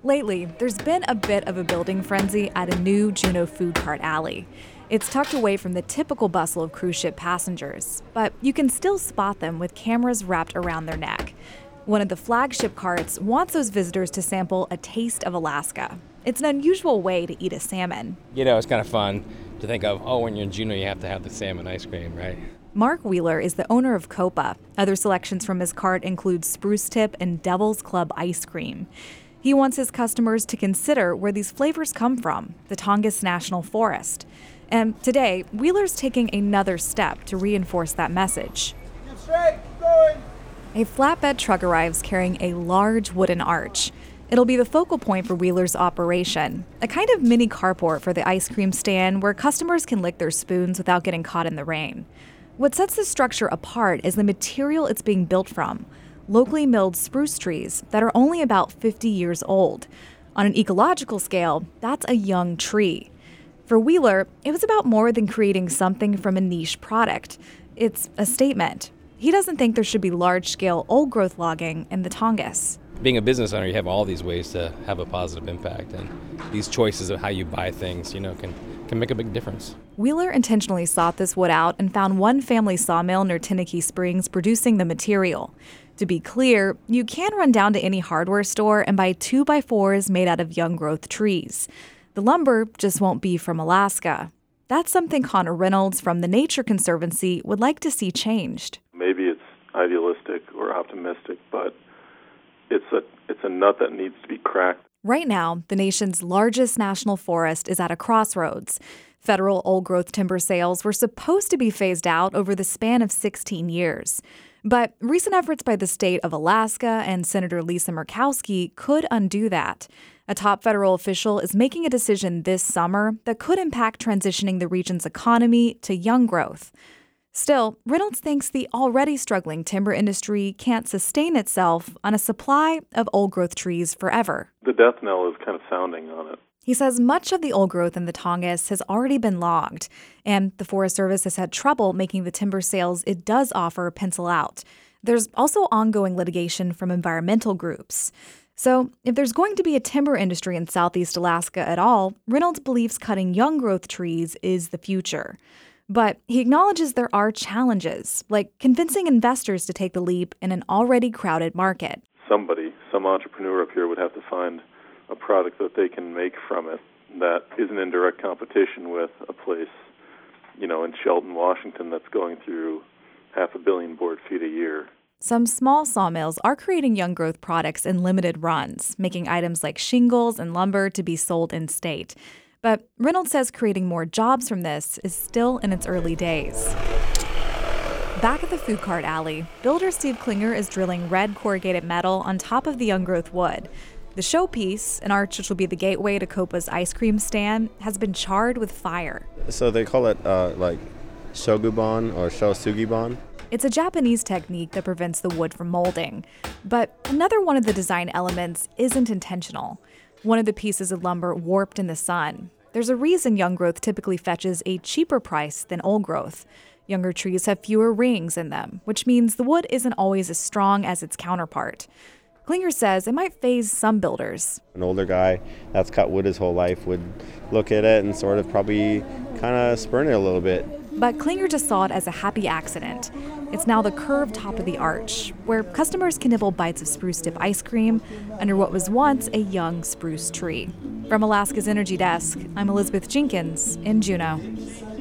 Lately, there's been a bit of a building frenzy at a new Juneau food cart alley. It's tucked away from the typical bustle of cruise ship passengers, but you can still spot them with cameras wrapped around their neck. One of the flagship carts wants those visitors to sample a taste of Alaska. It's an unusual way to eat a salmon. It's kind of fun to think of, when you're in Juneau, you have to have the salmon ice cream, right? Mark Wheeler is the owner of Copa. Other selections from his cart include Spruce Tip and Devil's Club ice cream. He wants his customers to consider where these flavors come from, the Tongass National Forest. And today, Wheeler's taking another step to reinforce that message. Keep straight, keep going. A flatbed truck arrives carrying a large wooden arch. It'll be the focal point for Wheeler's operation, a kind of mini carport for the ice cream stand where customers can lick their spoons without getting caught in the rain. What sets this structure apart is the material it's being built from, locally milled spruce trees that are only about 50 years old. On an ecological scale, that's a young tree. For Wheeler, it was about more than creating something from a niche product. It's a statement. He doesn't think there should be large-scale old-growth logging in the Tongass. Being a business owner, you have all these ways to have a positive impact, and these choices of how you buy things, can make a big difference. Wheeler intentionally sought this wood out and found one family sawmill near Tenakee Springs producing the material. To be clear, you can run down to any hardware store and buy 2x4s made out of young-growth trees. The lumber just won't be from Alaska. That's something Connor Reynolds from the Nature Conservancy would like to see changed. Maybe it's idealistic or optimistic, but it's a nut that needs to be cracked. Right now, the nation's largest national forest is at a crossroads. Federal old-growth timber sales were supposed to be phased out over the span of 16 years. But recent efforts by the state of Alaska and Senator Lisa Murkowski could undo that. A top federal official is making a decision this summer that could impact transitioning the region's economy to young growth. Still, Reynolds thinks the already struggling timber industry can't sustain itself on a supply of old-growth trees forever. The death knell is kind of sounding on it. He says much of the old growth in the Tongass has already been logged, and the Forest Service has had trouble making the timber sales it does offer pencil out. There's also ongoing litigation from environmental groups. So if there's going to be a timber industry in Southeast Alaska at all, Reynolds believes cutting young growth trees is the future. But he acknowledges there are challenges, like convincing investors to take the leap in an already crowded market. Some entrepreneur up here would have to find a product that they can make from it that isn't in direct competition with a place, in Shelton, Washington, that's going through 500 million board feet a year. Some small sawmills are creating young growth products in limited runs, making items like shingles and lumber to be sold in state. But Reynolds says creating more jobs from this is still in its early days. Back at the food cart alley, builder Steve Klinger is drilling red corrugated metal on top of the young growth wood. The showpiece, an arch which will be the gateway to Copa's ice cream stand, has been charred with fire. So they call it shoguban or shosugiban. It's a Japanese technique that prevents the wood from molding. But another one of the design elements isn't intentional. One of the pieces of lumber warped in the sun. There's a reason young growth typically fetches a cheaper price than old growth. Younger trees have fewer rings in them, which means the wood isn't always as strong as its counterpart. Klinger says it might faze some builders. An older guy that's cut wood his whole life would look at it and sort of probably kind of spurn it a little bit. But Klinger just saw it as a happy accident. It's now the curved top of the arch, where customers can nibble bites of Spruce Tip ice cream under what was once a young spruce tree. From Alaska's Energy Desk, I'm Elizabeth Jenkins in Juneau.